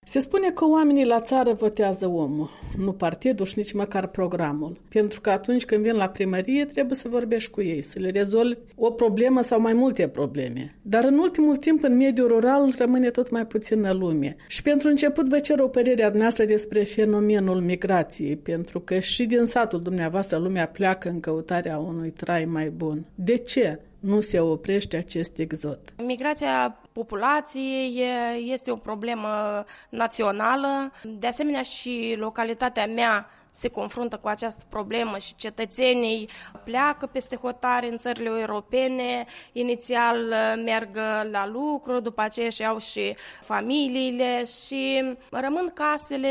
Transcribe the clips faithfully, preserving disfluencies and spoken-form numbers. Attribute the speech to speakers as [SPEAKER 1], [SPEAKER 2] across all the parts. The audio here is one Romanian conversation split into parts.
[SPEAKER 1] Se spune că oamenii la țară votează omul, nu partidul și nici măcar programul. Pentru că atunci când vin la primărie trebuie să vorbești cu ei, să le rezolvi o problemă sau mai multe probleme. Dar în ultimul timp în mediul rural rămâne tot mai puțină lume. Și pentru început vă cer o părere a dumneavoastră despre fenomenul migrației, pentru că și din satul dumneavoastră lumea pleacă în căutarea unui trai mai bun. De ce nu se oprește acest exod?
[SPEAKER 2] Migrația populației este o problemă națională. De asemenea, și localitatea mea se confruntă cu această problemă și cetățenii pleacă peste hotare în țările europene, inițial merg la lucru, după aceea își iau și familiile și rămân casele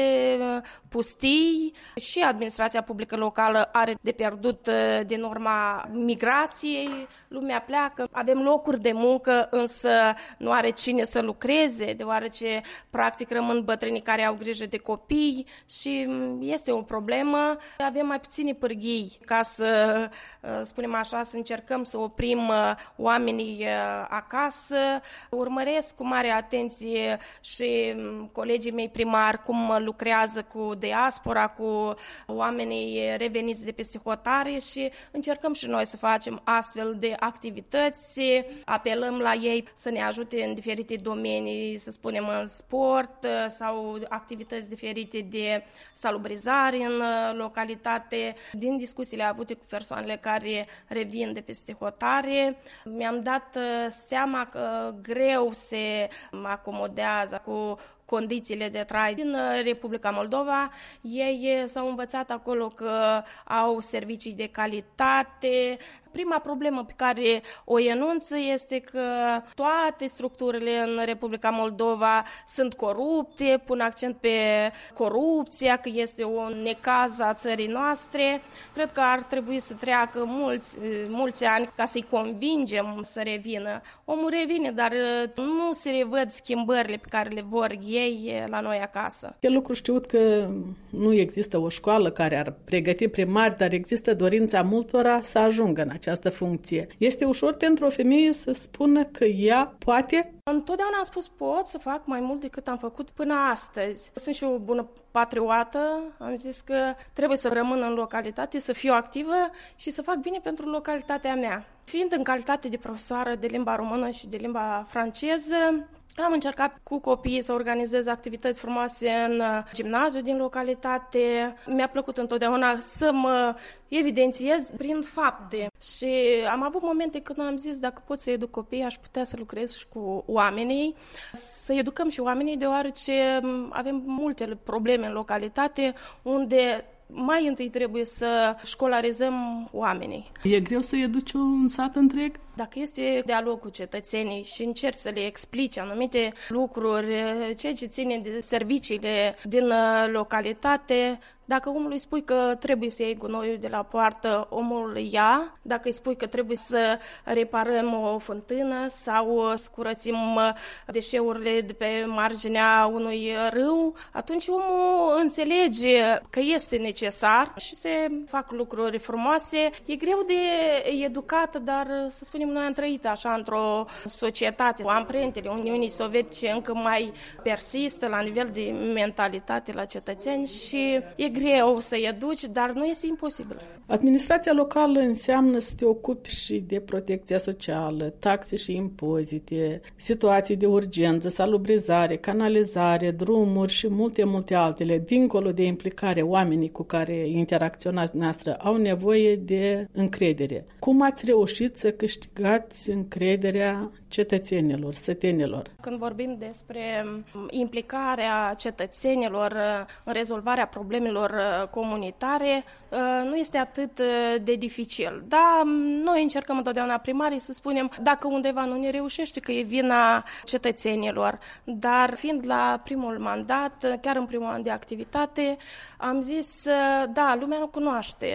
[SPEAKER 2] pustii și administrația publică locală are de pierdut din urma migrației, lumea pleacă, avem locuri de muncă, însă nu are cine să lucreze, deoarece practic rămân bătrânii care au grijă de copii și este o problemă. Avem mai puține pârghii ca să, spunem așa, să încercăm să oprim oamenii acasă. Urmăresc cu mare atenție și colegii mei primari cum lucrează cu diaspora, cu oamenii reveniți de peste hotare și încercăm și noi să facem astfel de activități. Apelăm la ei să ne ajute în diferite domenii, să spunem în sport sau activități diferite de salubrizare în localitate. Din discuțiile avute cu persoanele care revin de peste hotare, mi-am dat seama că greu se acomodează cu condițiile de trai din Republica Moldova. Ei s-au învățat acolo că au servicii de calitate. Prima problemă pe care o enunță este că toate structurile în Republica Moldova sunt corupte, pun accent pe corupția, că este o necaz a țării noastre. Cred că ar trebui să treacă mulți, mulți ani ca să-i convingem să revină. Omul revine, dar nu se revăd schimbările pe care le vor ei la noi acasă.
[SPEAKER 1] E lucru știut că nu există o școală care ar pregăti primari, dar există dorința multora să ajungă în această funcție. Este ușor pentru o femeie să spună că ea poate?
[SPEAKER 2] Întotdeauna am spus pot să fac mai mult decât am făcut până astăzi. Sunt și o bună patriotă, am zis că trebuie să rămân în localitate, să fiu activă și să fac bine pentru localitatea mea. Fiind în calitate de profesoară de limba română și de limba franceză, am încercat cu copiii să organizez activități frumoase în gimnaziul din localitate. Mi-a plăcut întotdeauna să mă evidențiez prin fapte. Și am avut momente când am zis, dacă pot să educ copiii, aș putea să lucrez și cu oamenii, să educăm și oamenii, deoarece avem multe probleme în localitate unde mai întâi trebuie să școlarizăm oamenii.
[SPEAKER 1] E greu să educi un sat întreg?
[SPEAKER 2] Dacă este dialog cu cetățenii și încerci să le explici anumite lucruri, ceea ce ține de serviciile din localitate, dacă omului spui că trebuie să iei gunoiul de la poartă, omul îl ia. Dacă îi spui că trebuie să reparăm o fântână sau să curățim deșeurile de pe marginea unui râu, atunci omul înțelege că este necesar și se fac lucruri frumoase. E greu de educat, dar să spunem, noi am trăit așa într-o societate. Amprentele Uniunii Sovietice încă mai persistă la nivel de mentalitate la cetățeni și e greu să-i educi, dar nu este imposibil.
[SPEAKER 1] Administrația locală înseamnă să te ocupi și de protecția socială, taxe și impozite, situații de urgență, salubrizare, canalizare, drumuri și multe, multe altele. Dincolo de implicare, oamenii cu care interacționați noastră au nevoie de încredere. Cum ați reușit să câștigați încrederea cetățenilor, sătenilor?
[SPEAKER 2] Când vorbim despre implicarea cetățenilor în rezolvarea problemelor comunitare, nu este atât de dificil. Da, noi încercăm întotdeauna primarii să spunem dacă undeva nu ne reușește că e vina cetățenilor, dar fiind la primul mandat, chiar în primul an de activitate, am zis, da, lumea nu cunoaște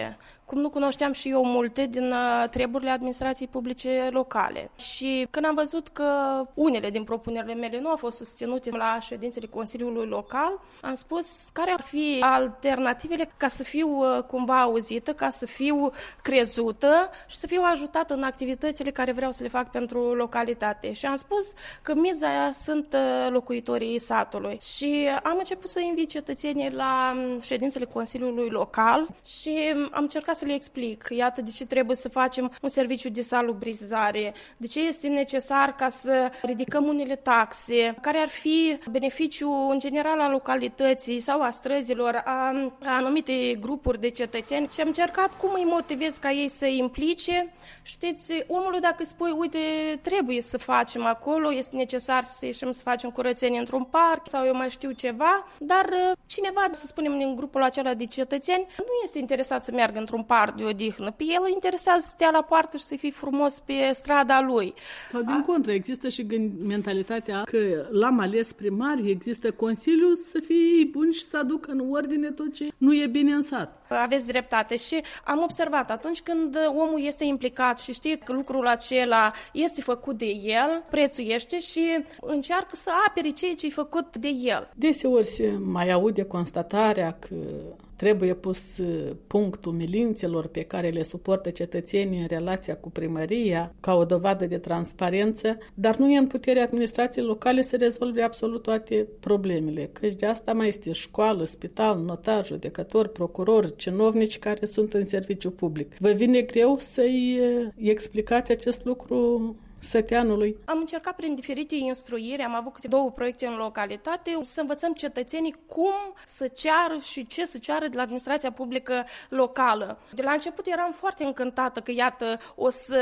[SPEAKER 2] cum nu cunoșteam și eu multe din treburile administrației publice locale. Și când am văzut că unele din propunerile mele nu au fost susținute la ședințele Consiliului Local, am spus care ar fi alternativele ca să fiu cumva auzită, ca să fiu crezută și să fiu ajutată în activitățile care vreau să le fac pentru localitate. Și am spus că miza sunt locuitorii satului. Și am început să invit cetățenii la ședințele Consiliului Local și am încercat să le explic. Iată de ce trebuie să facem un serviciu de salubrizare, de ce este necesar ca să ridicăm unele taxe, care ar fi beneficiul în general al localității sau a străzilor, a, a anumite grupuri de cetățeni și am încercat cum îi motivez ca ei să implice. Știți, omului dacă îi spui, uite, trebuie să facem acolo, este necesar să ieșim să facem curățenie într-un parc sau eu mai știu ceva, dar cineva, să spunem, din grupul acela de cetățeni nu este interesat să meargă într-un parc de odihnă, pe el îi interesează să stea la poartă și să fie frumos pe strada lui.
[SPEAKER 1] Sau din contră, există și mentalitatea că l-am ales primar, există consiliu să fie bun și să aducă în ordine tot ce nu e bine în sat.
[SPEAKER 2] Aveți dreptate și am observat atunci când omul este implicat și știe că lucrul acela este făcut de el, prețuiește și încearcă să apere ceea ce e făcut de el.
[SPEAKER 1] Deseori se mai aude constatarea că trebuie pus punctul milințelor pe care le suportă cetățenii în relația cu primăria ca o dovadă de transparență, dar nu e în puterea administrației locale să rezolve absolut toate problemele, căci de asta mai este școală, spital, notar, judecător, procuror, cinovnici care sunt în serviciu public. Vă vine greu să-i explicați acest lucru săteanului?
[SPEAKER 2] Am încercat prin diferite instruiri, am avut câte două proiecte în localitate, să învățăm cetățenii cum să ceară și ce să ceară de la administrația publică locală. De la început eram foarte încântată că, iată, o să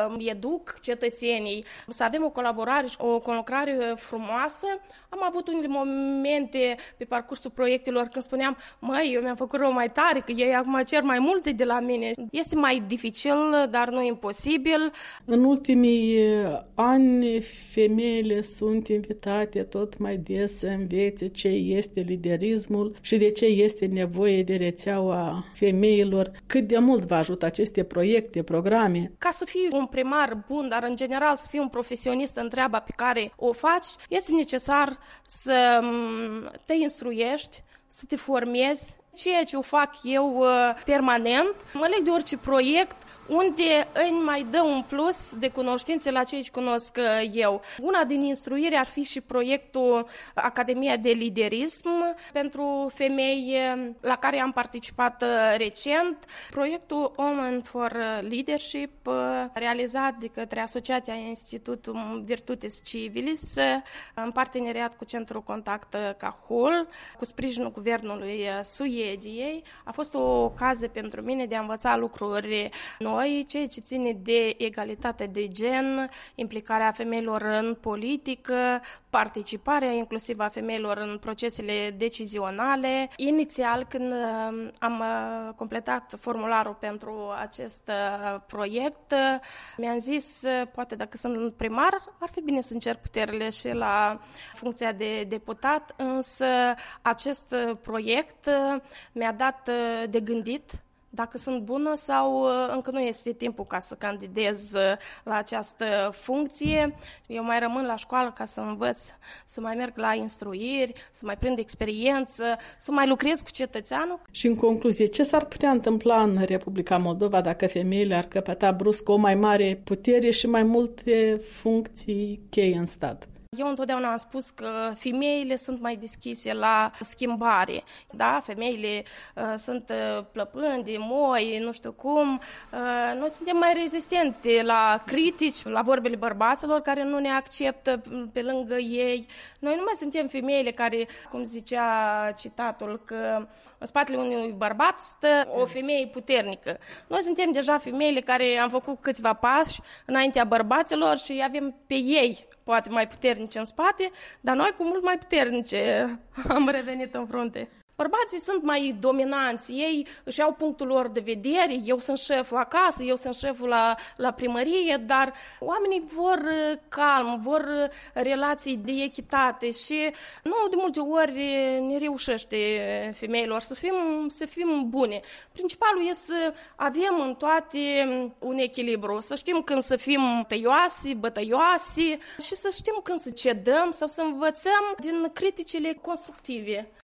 [SPEAKER 2] educ cetățenii, să avem o colaborare și o conlucrare frumoasă. Am avut unele momente pe parcursul proiectelor când spuneam, măi, eu mi-am făcut rău mai tare, că ei acum cer mai multe de la mine. Este mai dificil, dar nu imposibil.
[SPEAKER 1] În ultimii ani, femeile sunt invitate tot mai des să învețe ce este liderismul și de ce este nevoie de rețeaua femeilor. Cât de mult vă ajută aceste proiecte, programe?
[SPEAKER 2] Ca să fii un primar bun, dar în general să fii un profesionist în treaba pe care o faci, este necesar să te instruiești, să te formezi. Ceea ce o fac eu uh, permanent, mă leg de orice proiect unde îmi mai dă un plus de cunoștințe la ceea ce cunosc eu. Una din instruiri ar fi și proiectul Academia de Liderism pentru femei, la care am participat recent. Proiectul Women for Leadership, realizat de către Asociația Institutum Virtutis Civilis, în parteneriat cu Centrul Contact Cahul, cu sprijinul Guvernului Suediei. A fost o ocazie pentru mine de a învăța lucruri noi, ceea ce ține de egalitate de gen, implicarea femeilor în politică, participarea inclusiv a femeilor în procesele decizionale. Inițial, când am completat formularul pentru acest proiect, mi-am zis, poate dacă sunt primar, ar fi bine să încerc puterile și la funcția de deputat, însă acest proiect mi-a dat de gândit dacă sunt bună sau încă nu este timpul ca să candidez la această funcție. Eu mai rămân la școală ca să învăț, să mai merg la instruiri, să mai prind experiență, să mai lucrez cu cetățeanul.
[SPEAKER 1] Și în concluzie, ce s-ar putea întâmpla în Republica Moldova dacă femeile ar căpăta brusc o mai mare putere și mai multe funcții cheie în stat?
[SPEAKER 2] Eu întotdeauna am spus că femeile sunt mai deschise la schimbare. Da, femeile uh, sunt uh, plăpânde, moi, nu știu cum. Uh, noi suntem mai rezistente la critici, la vorbele bărbaților care nu ne acceptă pe lângă ei. Noi nu mai suntem femeile care, cum zicea citatul, că în spatele unui bărbat stă o femeie puternică. Noi suntem deja femeile care am făcut câțiva pași înaintea bărbaților și avem pe ei poate mai puternice în spate, dar noi cu mult mai puternice am revenit în frunte. Bărbații sunt mai dominanți, ei își au punctul lor de vedere, eu sunt șeful acasă, eu sunt șeful la, la primărie, dar oamenii vor calm, vor relații de echitate și nu de multe ori ne reușește femeilor să fim, să fim bune. Principalul este să avem în toate un echilibru, să știm când să fim tăioase, bătăioase și să știm când să cedăm sau să învățăm din criticile constructive.